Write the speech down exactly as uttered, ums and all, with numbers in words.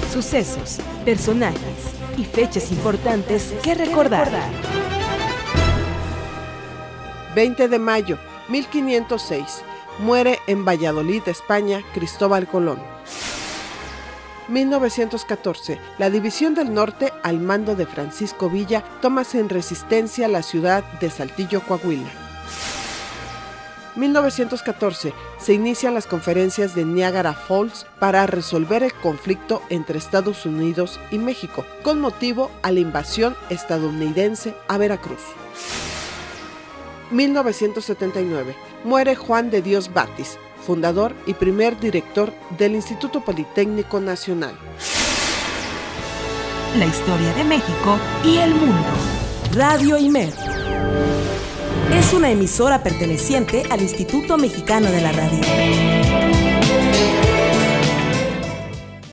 Sucesos, personajes y fechas importantes que recordar. veinte de mayo, mil quinientos seis. Muere en Valladolid, España, Cristóbal Colón. mil novecientos catorce. La División del Norte, al mando de Francisco Villa, toma sin resistencia la ciudad de Saltillo, Coahuila. mil novecientos catorce. Se inician las conferencias de Niagara Falls para resolver el conflicto entre Estados Unidos y México, con motivo a la invasión estadounidense a Veracruz. mil novecientos setenta y nueve. Muere Juan de Dios Batis, fundador y primer director del Instituto Politécnico Nacional. La historia de México y el mundo. Radio Imer es una emisora perteneciente al Instituto Mexicano de la Radio.